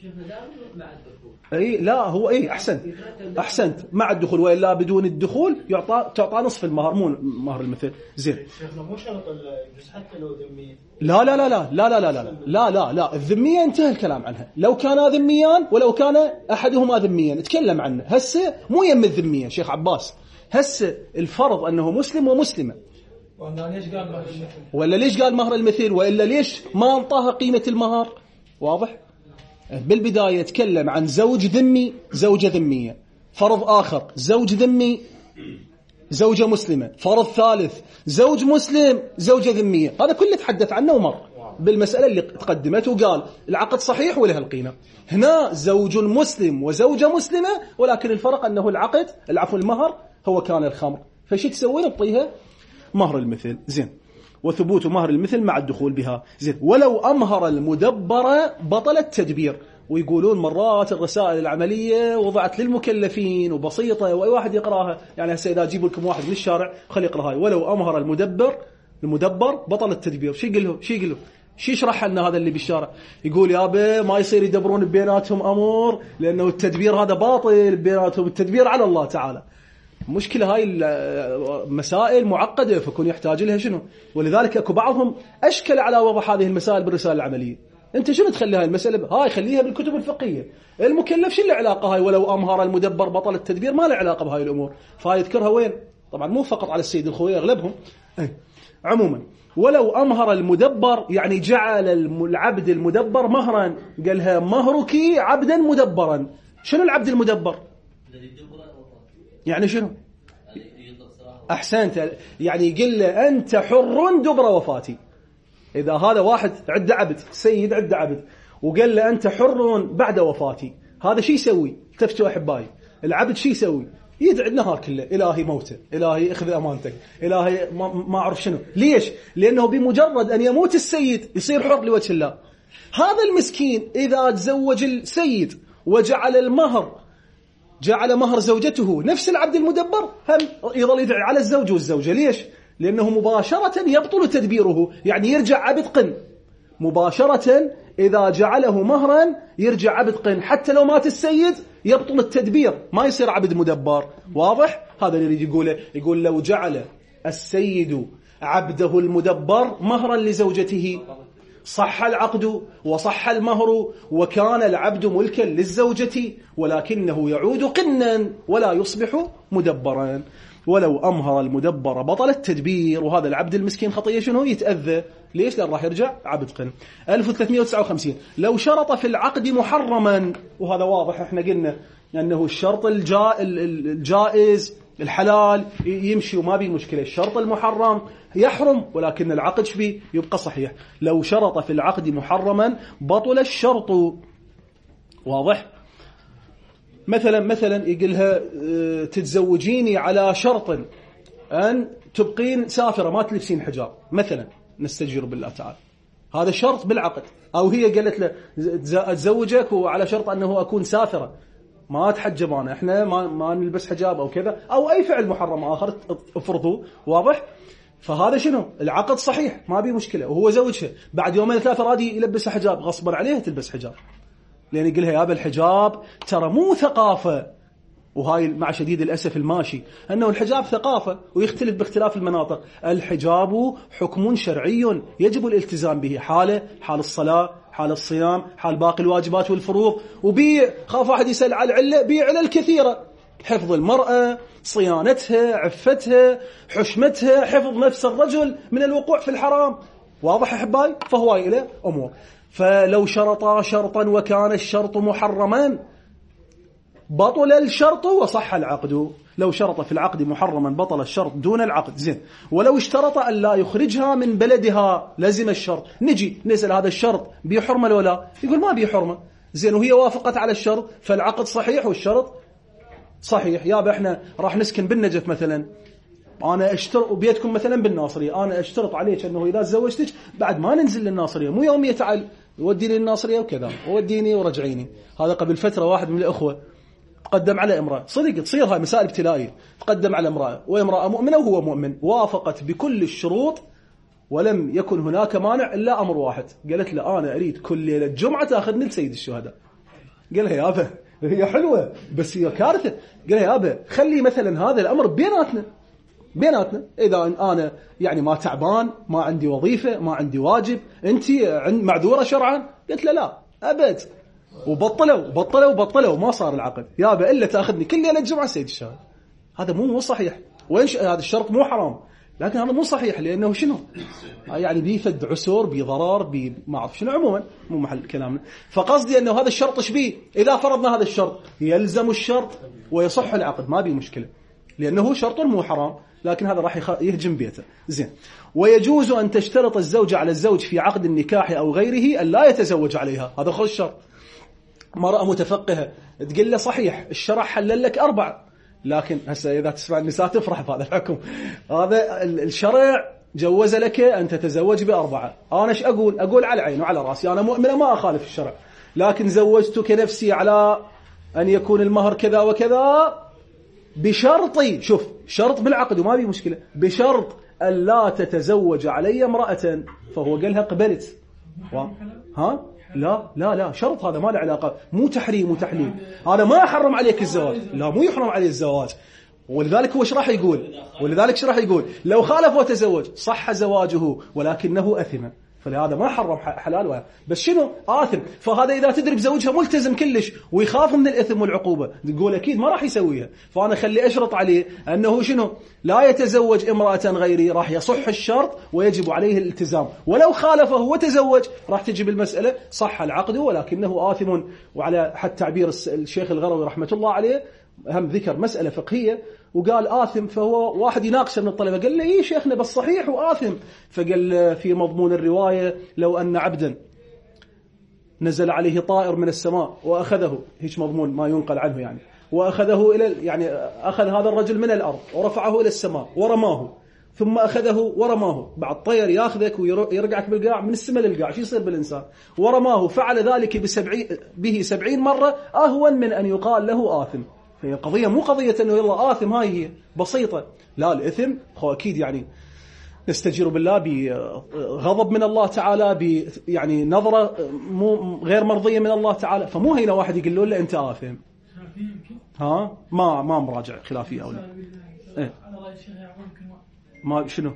Speaker 1: اي لا هو اي احسنت احسنت مع الدخول، والا بدون الدخول يعطى تعطى نصف المهر مو مهر المثل. زين
Speaker 3: شيخنا مو شرط يجوز حتى لو ذمية.
Speaker 1: لا لا لا لا لا لا لا لا لا لا لا الذمية انتهى الكلام عنها. لو كانا ذميان ولو كان احدهما ذميا نتكلم عنه. هسه مو يم الذمية شيخ عباس، هسه الفرض انه مسلم ومسلمة.
Speaker 3: ليش قال مهر المثل؟
Speaker 1: ولا ليش قال مهر المثل؟ والا ليش ما انطاها قيمة المهر؟ واضح؟ بالبداية تكلم عن زوج ذمي زوجة ذمية، فرض آخر زوج ذمي زوجة مسلمة، فرض ثالث زوج مسلم زوجة ذمية. هذا كله تحدث عنه ومر بالمسألة اللي تقدمت وقال العقد صحيح ولها القيمة. هنا زوج مسلم وزوجة مسلمة، ولكن الفرق أنه العقد العفو المهر هو كان الخمر. فشي تسوي نعطيها مهر المثل. زين. وثبوت مهر المثل مع الدخول بها. زين. ولو أمهر المدبر بطل التدبير. ويقولون مرات الرسائل العملية وضعت للمكلفين وبسيطة وأي واحد يقراها، يعني هسه إذا أجيب لكم واحد من الشارع خلي يقرأ هاي. ولو أمهر المدبر المدبر بطل التدبير. شي يقول له؟ شي يقول له؟ شي يشرح لنا هذا اللي بالشارع؟ يقول يابا ما يصير يدبرون بيناتهم أمور، لأنه التدبير هذا باطل بيناتهم، التدبير على الله تعالى. مشكلة هاي المسائل معقدة، فكون يحتاج لها شنو. ولذلك أكو بعضهم أشكل على وضع هذه المسائل بالرسالة العملية. أنت شنو تخلي هاي المسألة؟ هاي خليها بالكتب الفقهية. المكلف شو العلاقة هاي؟ ولو أمهر المدبر بطل التدبير، ما له علاقة بهاي الأمور. فهاي يذكرها وين؟ طبعا مو فقط على السيد الخوي، أغلبهم. عموما ولو أمهر المدبر يعني جعل العبد المدبر مهرا، قالها مهرك عبدا مدبرا. شنو العبد المدبر؟ يعني شنو؟ أحسنت، يعني يقول له أنت حر دبر وفاتي. إذا هذا واحد عنده عبد، سيد عنده عبد، وقال له أنت حر بعد وفاتي، هذا شي يسوي؟ التفتوا أحبائي، العبد شي يسوي؟ يدعي النهار كله إلهي موته، إلهي اخذ أمانتك، إلهي ما, ما أعرف شنو. ليش؟ لأنه بمجرد أن يموت السيد يصير حر لوجه الله. هذا المسكين إذا تزوج السيد وجعل المهر جعل مهر زوجته نفس العبد المدبر، هم يظل يدعي على الزوج والزوجة. ليش؟ لأنه مباشرة يبطل تدبيره، يعني يرجع عبد قن مباشرة. إذا جعله مهرا يرجع عبد قن، حتى لو مات السيد يبطل التدبير، ما يصير عبد مدبر. واضح؟ هذا اللي يقوله. يقول لو جعل السيد عبده المدبر مهرا لزوجته صح العقد وصح المهر، وكان العبد ملكا للزوجة، ولكنه يعود قنا ولا يصبح مدبرا. ولو أمهر المدبر بطل التدبير، وهذا العبد المسكين خطية شنو؟ يتأذى. ليش؟ لأن راح يرجع عبد قن. ألف وثلاثمائة وتسعة وخمسين. لو شرط في العقد محرما، وهذا واضح احنا قلنا أنه الشرط الجائز الحلال يمشي وما بيه مشكلة، الشرط المحرم يحرم، ولكن العقد شبيه يبقى صحيح. لو شرط في العقد محرما بطل الشرط. واضح؟ مثلا مثلا يقولها تتزوجيني على شرط أن تبقين سافرة ما تلبسين حجاب مثلا، نستجير بالله تعالى، هذا شرط بالعقد. أو هي قالت له أتزوجك وعلى شرط أنه أكون سافرة ما أتحجب أنا، إحنا ما, ما نلبس حجاب أو كذا، أو أي فعل محرم آخر افرضوا. واضح؟ فهذا شنو؟ العقد صحيح ما بيه مشكلة، وهو زوجها. بعد يومين ثلاثة رادي يلبسها حجاب، غصبا عليها تلبس حجاب، لأن يقولها يا أبا الحجاب ترى مو ثقافة. وهاي مع شديد الأسف الماشي أنه الحجاب ثقافة ويختلف باختلاف المناطق. الحجاب حكم شرعي يجب الالتزام به، حالة حال الصلاة، حال الصيام، حال باقي الواجبات والفروض. وبيع، خاف واحد يسأل على العلة، بيع علل كثيرة: حفظ المرأة، صيانتها، عفتها، حشمتها، حفظ نفس الرجل من الوقوع في الحرام. واضح أحبائي؟ فهو إلى أمور. فلو شرطا شرطا وكان الشرط محرما بطل الشرط وصح العقد. لو شرط في العقد محرما بطل الشرط دون العقد. زين. ولو اشترط أن لا يخرجها من بلدها لزم الشرط. نجي نسأل هذا الشرط بيحرمة ولا لا؟ يقول ما بيحرمة. زين. وهي وافقت على الشرط فالعقد صحيح والشرط صحيح. يابا احنا راح نسكن بالنجف مثلا، انا اشترط بيتكم مثلا بالناصريه، انا اشترط عليك انه اذا تزوجتك بعد ما ننزل للناصريه، مو يوميه تعال وديني للناصريه وكذا وديني ورجعيني. هذا قبل فتره واحد من الاخوه تقدم على امراه، صدق تصير هاي مسائل ابتلائيه، تقدم على امراه وامراه مؤمنه وهو مؤمن، وافقت بكل الشروط ولم يكن هناك مانع الا امر واحد. قالت له انا اريد كل ليله جمعه تاخذني لسيد الشهداء. قال لها يا ابا هي حلوه بس هي كارثه. قال لها يا ابا خلي مثلا هذا الامر بيناتنا بيناتنا، إذا أنا يعني ما تعبان، ما عندي وظيفة، ما عندي واجب، أنت معذورة شرعا. قلت له لا أبد. وبطلوا بطلوا بطلوا ما صار العقد. يابا إلا تأخذني كل ليلة الجمعة سيد الشهر. هذا مو مو صحيح. وين هذا الشرط مو حرام، لكن هذا مو صحيح لأنه شنو يعني بيفد عسور بضرار بي ما أعرف شنو. عموما مو محل كلامنا. فقصدي أنه هذا الشرط شبيه، إذا فرضنا هذا الشرط يلزم الشرط ويصح العقد، ما بي مشكلة لأنه شرط مو حرام، لكن هذا راح يهجم بيته. زين. ويجوز أن تشترط الزوجة على الزوج في عقد النكاح أو غيره أن لا يتزوج عليها. هذا خذ الشرط. مرأة متفقهة تقول له صحيح الشرع حلل لك أربع، لكن هسه إذا تسمع النساء تفرح بهذا الحكم. هذا الشرع جوز لك أن تتزوج بأربعة. أنا إيش أقول؟ أقول على عيني وعلى رأسي، أنا مؤمنة ما أخالف الشرع، لكن زوجتك نفسي على أن يكون المهر كذا وكذا بشرطي، شوف شرط بالعقد وما بي مشكلة، بشرط ألا تتزوج علي امرأة. فهو قالها قبلت. ها لا لا لا شرط، هذا ما له علاقة، مو تحريم وتحليل. هذا ما يحرم عليك الزواج، لا مو يحرم عليه الزواج. ولذلك هو ايش راح يقول؟ ولذلك ايش راح يقول؟ لو خالف وتزوج صح زواجه ولكنه أثم، فلهذا ما حرم حلال ولا بس شنو آثم. فهذا إذا تدري بزوجها ملتزم كلش ويخاف من الإثم والعقوبة، تقول أكيد ما راح يسويها. فأنا خلي أشرط عليه أنه شنو لا يتزوج امرأة غيري، راح يصح الشرط ويجب عليه الالتزام. ولو خالفه وتزوج راح تجي المسألة صح العقد ولكنه آثم. وعلى حد تعبير الشيخ الغروي رحمة الله عليه هم ذكر مسألة فقهية وقال آثم، فهو واحد يناقشه من الطلبة قال له إيه شيخنا بس صحيح وآثم، فقال في مضمون الرواية لو أن عبدا نزل عليه طائر من السماء وأخذه، هيك مضمون ما ينقل عنه يعني، وأخذه إلى يعني أخذ هذا الرجل من الأرض ورفعه إلى السماء ورماه، ثم أخذه ورماه. بعد طير ياخذك ويرجعك بالقاع من السماء للقاع، شو يصير بالإنسان؟ ورماه، فعل ذلك بسبعين به سبعين مرة أهون من أن يقال له آثم. هي قضية مو قضية أنه يلا آثم، هاي هي بسيطة. لا الإثم هو أكيد يعني نستجير بالله بغضب من الله تعالى، ب يعني نظرة مو غير مرضية من الله تعالى. فمو هنا واحد يقول له أنت آثم. ها ما ما مراجع خلافية أو لا. إيه؟ ما شنو؟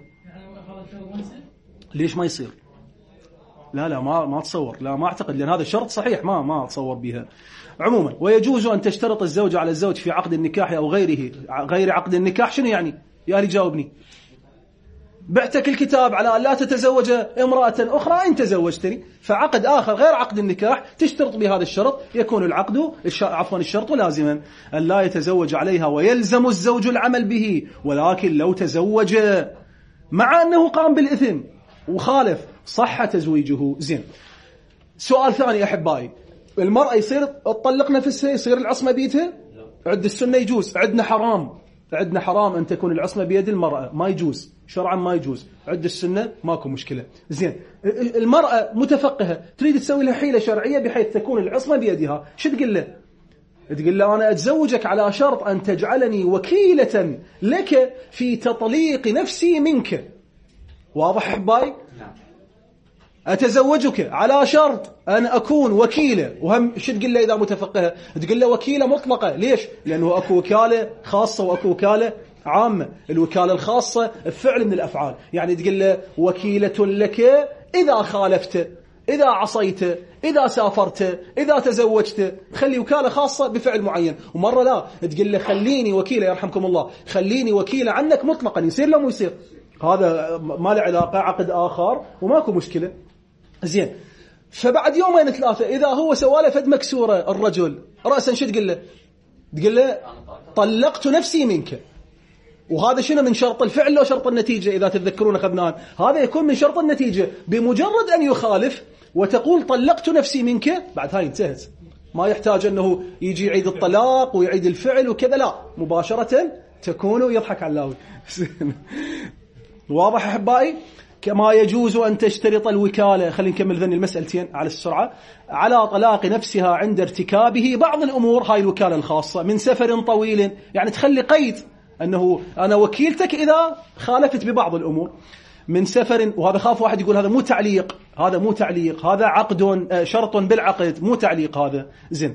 Speaker 1: ليش ما يصير؟ لا لا ما ما تصور، لا ما أعتقد، لأن هذا الشرط صحيح ما ما أتصور بها. عموما ويجوز أن تشترط الزوجة على الزوج في عقد النكاح أو غيره. غير عقد النكاح شنو يعني؟ يا رجال جاوبني. بعتك الكتاب على أن لا تتزوج امرأة أخرى إن تزوجتني، فعقد آخر غير عقد النكاح تشترط بهذا الشرط، يكون العقد عفوا الشرط لازما أن لا يتزوج عليها ويلزم الزوج العمل به. ولكن لو تزوج مع أنه قام بالإثم وخالف صح تزويجه. زين. سؤال ثاني أحبائي، المرأة يصير تطلق نفسها يصير العصمة بيدها؟ عد السنة يجوز، عدنا حرام، عدنا حرام أن تكون العصمة بيد المرأة، ما يجوز شرعا ما يجوز. عد السنة ماكو مشكلة. زين. المرأة متفقهة تريد تسوي لها حيلة شرعية بحيث تكون العصمة بيدها، شو تقول له؟ تقول له أنا أتزوجك على شرط أن تجعلني وكيلة لك في تطليق نفسي منك. واضح أحبائي؟ أتزوجك على شرط أن أكون وكيلة. وهم شو تقول له إذا متفقهة؟ تقول له وكيلة مطلقة. ليش؟ لأنه أكو وكالة خاصة وأكو وكالة عامة. الوكالة الخاصة فعل من الأفعال، يعني تقول له وكيلة لك إذا خالفت، إذا عصيت، إذا سافرت، إذا تزوجت، خلي وكالة خاصة بفعل معين. ومرة لا تقول له خليني وكيلة يرحمكم الله، خليني وكيلة عنك مطلقا، يصير لا مو يصير، هذا ما له علاقة، عقد آخر وماكو مشكلة. زين، فبعد يومين ثلاثة إذا هو سواله فد مكسورة الرجل رأسا، شو تقول له؟ تقول له طلقت نفسي منك. وهذا شنو من شرط الفعل لو شرط النتيجة؟ إذا تتذكرون أخذناه هذا يكون من شرط النتيجة. بمجرد أن يخالف وتقول طلقت نفسي منك، بعد هاي انتهت، ما يحتاج أنه يجي يعيد الطلاق ويعيد الفعل وكذا، لا، مباشرة تكون ويضحك علاوي. واضح أحبائي؟ كما يجوز أن تشترط الوكالة، خلينا نكمل ذني المسألتين على السرعة، على طلاق نفسها عند ارتكابه بعض الأمور، هاي الوكالة الخاصة، من سفر طويل، يعني تخلي قيد أنه أنا وكيلتك إذا خالفت ببعض الأمور، من سفر. وهذا خاف واحد يقول هذا مو تعليق، هذا مو تعليق، هذا عقد، شرط بالعقد، مو تعليق هذا. زين،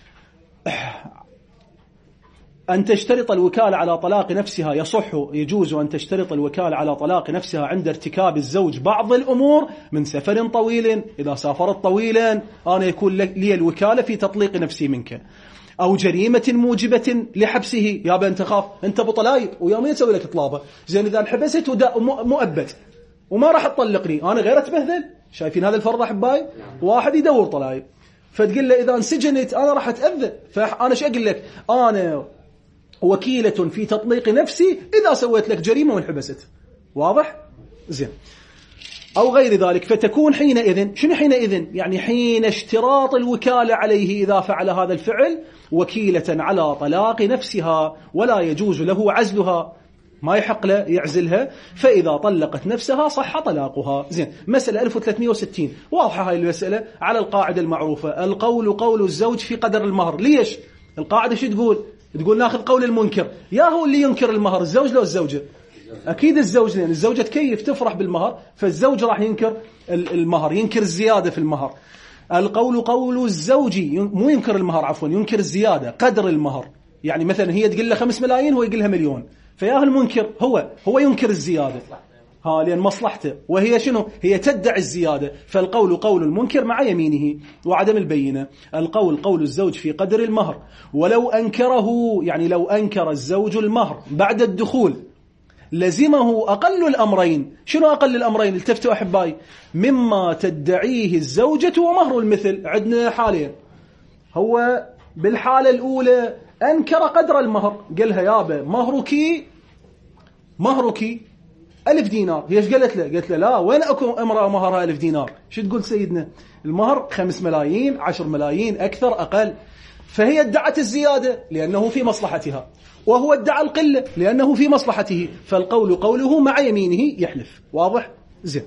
Speaker 1: أن تشترط الوكالة على طلاق نفسها، يصح يجوز أن تشترط الوكالة على طلاق نفسها عند ارتكاب الزوج بعض الأمور، من سفر طويل، إذا سافرت طويلا أنا يكون لي الوكالة في تطليق نفسي منك، أو جريمة موجبة لحبسه، يا بنت خاف أنت بطلايق ويومين تسوي لك طلابة، زين إذا انحبست مؤبد وما راح تطلقني أنا غير أتبهذل. شايفين هذا الفرق أحبائي؟ واحد يدور طلايق، فتقول له إذا انسجنت أنا راح أتأذى، فأنا شو أقول لك؟ أنا وكيلة في تطليق نفسي إذا سويت لك جريمة وانحبست. واضح؟ زين، أو غير ذلك، فتكون حينئذ، شنو حينئذ؟ يعني حين اشتراط الوكالة عليه إذا فعل هذا الفعل وكيلة على طلاق نفسها، ولا يجوز له عزلها، ما يحق له يعزلها، فإذا طلقت نفسها صح طلاقها. زين، مسألة ألف وثلاثمئة وستين، واضحة هاي المسألة على القاعدة المعروفة، القول قول الزوج في قدر المهر. ليش؟ القاعدة شو تقول؟ تقول ناخذ قول المنكر، يا هو اللي ينكر المهر الزوج لو الزوجة؟ أكيد الزوج، لأن الزوجة تكيف تفرح بالمهر، فالزوج راح ينكر المهر، ينكر الزيادة في المهر. القول قول الزوج، مو ينكر المهر، عفوا ينكر الزيادة قدر المهر. يعني مثلا هي تقول له خمس ملايين هو يقول لها مليون، فياه المنكر هو هو ينكر الزيادة، ها لأن مصلحته، وهي شنو؟ هي تدعي الزيادة، فالقول قول المنكر مع يمينه وعدم البينة. القول قول الزوج في قدر المهر، ولو أنكره، يعني لو أنكر الزوج المهر بعد الدخول لزمه أقل الأمرين. شنو أقل الأمرين؟ التفتوا أحبائي، مما تدعيه الزوجة ومهر المثل. عندنا حالين، هو بالحالة الأولى أنكر قدر المهر، قالها يابا مهرك مهرك ألف دينار. هي ايش قالت له؟ قالت له لا، وين أكو امرأة مهرها ألف دينار؟ شو تقول سيدنا؟ المهر خمس ملايين، عشر ملايين، أكثر أقل. فهي ادعت الزيادة لأنه في مصلحتها، وهو ادعى القلة لأنه في مصلحته، فالقول قوله مع يمينه يحلف. واضح؟ زين.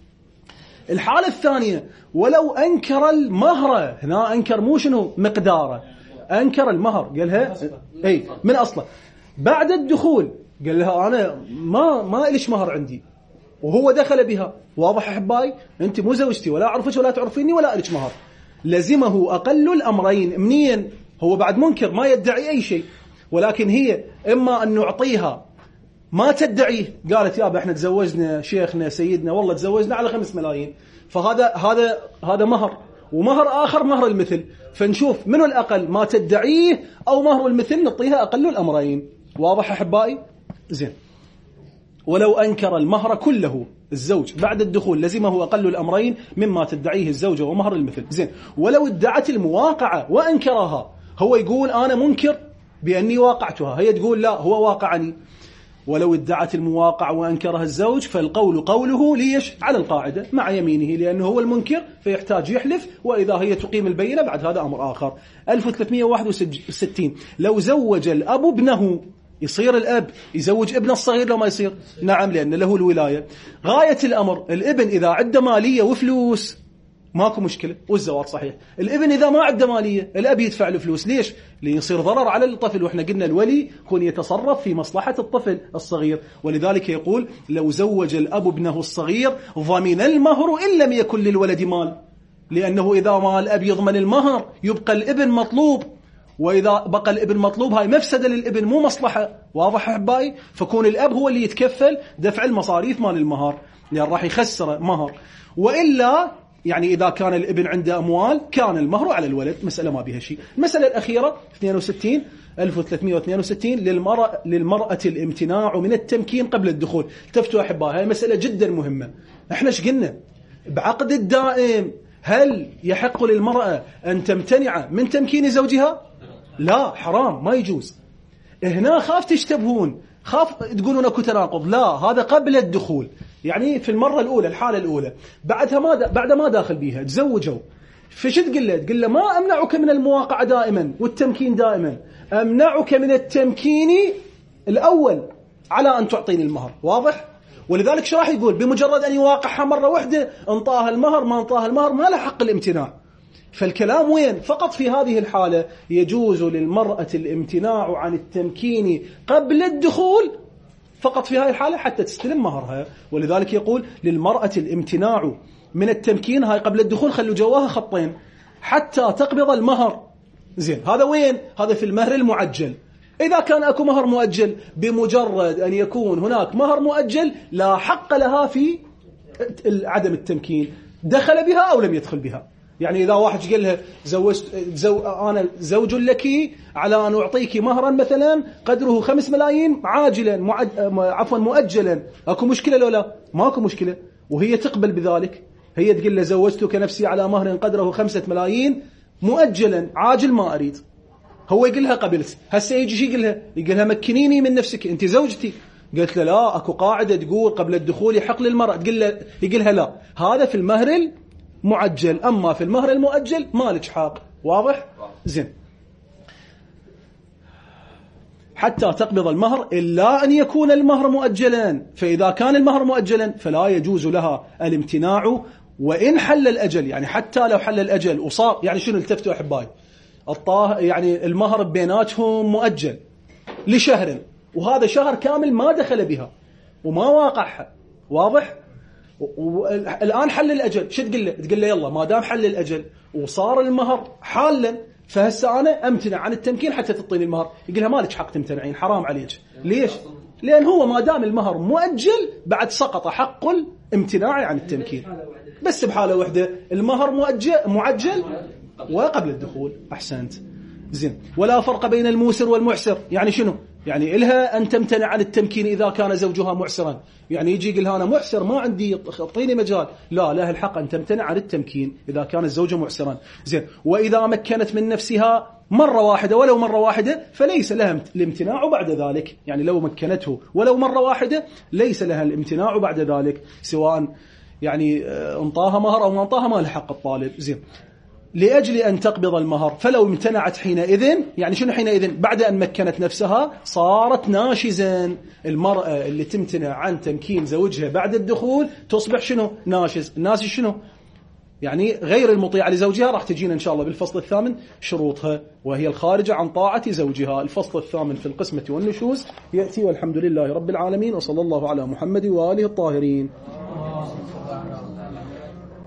Speaker 1: الحالة الثانية، ولو أنكر المهر، هنا أنكر مو شنو مقداره، أنكر المهر، قالها أي من أصله بعد الدخول، قال لها أنا ما ما إليش مهر عندي، وهو دخل بها. واضح أحبائي؟ أنت مو زوجتي، ولا أعرفك ولا تعرفيني ولا إليش مهر. لزمه أقل الأمرين. منين؟ هو بعد منكر ما يدعي أي شيء، ولكن هي إما أن نعطيها ما تدعيه، قالت يابا احنا تزوجنا شيخنا سيدنا والله تزوجنا على خمس ملايين، فهذا هذا هذا مهر، ومهر آخر مهر المثل، فنشوف منه الأقل ما تدعيه أو مهر المثل نعطيها أقل الأمرين. واضح أحبائي؟ زين. ولو أنكر المهر كله الزوج بعد الدخول لزمه أقل الأمرين مما تدعيه الزوجة ومهر المثل. زين. ولو ادعت المواقعة وأنكرها، هو يقول أنا منكر بأني واقعتها، هي تقول لا هو واقعني. ولو ادعت المواقع وأنكرها الزوج فالقول قوله، ليش؟ على القاعدة مع يمينه، لأنه هو المنكر فيحتاج يحلف، وإذا هي تقيم البينة بعد هذا أمر آخر. ألف وثلاثمئة وواحد وستين، لو زوج الأب ابنه، يصير الأب يزوج ابن الصغير لو ما يصير؟ نعم، لأن له الولاية. غاية الأمر الابن إذا عنده مالية وفلوس ماكو مشكلة والزواج صحيح. الابن إذا ما عنده مالية الأب يدفع له فلوس، ليش؟ ليصير ضرر على الطفل، وإحنا قلنا الولي يكون يتصرف في مصلحة الطفل الصغير، ولذلك يقول لو زوج الأب ابنه الصغير ضمن المهر إن لم يكن للولد مال، لأنه إذا ما الأب يضمن المهر يبقى الابن مطلوب، وإذا بقى الابن مطلوب هاي مفسدة للابن مو مصلحة. واضح أحبائي؟ فكون الأب هو اللي يتكفل دفع المصاريف مال المهر، لأن راح يخسر مهر. وإلا يعني إذا كان الابن عنده أموال كان المهر على الولد، مسألة ما بها شيء. المسألة الأخيرة اثنين وستين ألف وثلاثمئة واثنين وستين للمرأة, للمرأة الامتناع من التمكين قبل الدخول. التفتوا أحبائي، هاي مسألة جدا مهمة. احنا ايش قلنا بعقد الدائم؟ هل يحق للمرأة أن تمتنع من تمكين زوجها؟ لا، حرام، ما يجوز. هنا خاف تشتبهون، خاف تقولون اكو تناقض. لا، هذا قبل الدخول، يعني في المرة الأولى، الحالة الأولى. بعدها ما دا بعد ما داخل بيها تزوجوا، فش تقول له؟ تقول له ما أمنعك من المواقعة دائما والتمكين دائما، أمنعك من التمكين الأول على أن تعطيني المهر. واضح؟ ولذلك شو راح يقول؟ بمجرد أن يواقعها مرة واحدة انطاها المهر، ما انطاها المهر ما له حق الامتناع. فالكلام وين؟ فقط في هذه الحالة يجوز للمرأة الامتناع عن التمكين قبل الدخول، فقط في هذه الحالة حتى تستلم مهرها. ولذلك يقول للمرأة الامتناع من التمكين، هاي قبل الدخول خلوا جواها خطين، حتى تقبض المهر. زين، هذا وين؟ هذا في المهر المعجل. إذا كان أكو مهر مؤجل، بمجرد أن يكون هناك مهر مؤجل لا حق لها في عدم التمكين، دخل بها أو لم يدخل بها. يعني إذا واحد قال لها زوجت زو أنا زوج لك على أن أعطيك مهرا مثلا قدره خمس ملايين عاجلا معد... عفوا مؤجلا، أكو مشكلة لو لا؟ ما أكو مشكلة، وهي تقبل بذلك. هي تقول له زوجتك نفسي على مهر قدره خمسة ملايين مؤجلا، عاجل ما أريد. هو يقول لها قبلت. هسه يجي شي يقول لها؟ يقول لها مكنيني من نفسك، أنت زوجتي. قالت له لا، أكو قاعدة تقول قبل الدخول يحق للمرأة. تقول له يقول لها لا، هذا في المهر المعجل، أما في المهر المؤجل ما لك حق. واضح؟ زين. حتى تقبض المهر إلا أن يكون المهر مؤجلا، فإذا كان المهر مؤجلا فلا يجوز لها الامتناع وإن حل الأجل. يعني حتى لو حل الأجل وصار، يعني شنو التفتوا أحبائي؟ الطاه يعني المهر بيناتهم مؤجل لشهر، وهذا شهر كامل ما دخل بها وما واقعها. واضح؟ والآن حل الأجل، شو تقول له؟ تقول له يلا ما دام حل الأجل وصار المهر حالا، فهسه أنا أمتنع عن التمكين حتى تعطيني المهر. يقولها مالك حق تمتنعين، حرام عليك. ليش؟ لأن هو ما دام المهر مؤجل بعد سقط حق الامتناع عن التمكين، بس بحالة واحدة المهر مؤجل معجل وقبل الدخول. أحسنت. زين. ولا فرق بين الموسر والمعسر. يعني شنو؟ يعني إلها أن تمتنع عن التمكين إذا كان زوجها معسرا. يعني يجي يقول أنا معسر ما عندي، اعطيني مجال. لا، لها الحق أن تمتنع عن التمكين إذا كان الزوج معسرا. زين. وإذا مكنت من نفسها مرة واحدة ولو مرة واحدة فليس لها الامتناع بعد ذلك. يعني لو مكنته ولو مرة واحدة ليس لها الامتناع بعد ذلك، سواء يعني انطاها مهر أو ما انطاها ما لحق الطالب. زين. لأجل أن تقبض المهر، فلو امتنعت حينئذ، يعني شنو حينئذ؟ بعد أن مكنت نفسها صارت ناشزا. المرأة اللي تمتنع عن تمكين زوجها بعد الدخول تصبح شنو؟ ناشز. الناشز شنو؟ يعني غير المطيعة لزوجها. راح تجينا إن شاء الله بالفصل الثامن شروطها، وهي الخارجة عن طاعة زوجها. الفصل الثامن في القسمة والنشوز يأتي، والحمد لله رب العالمين، وصلى الله على محمد وآله الطاهرين.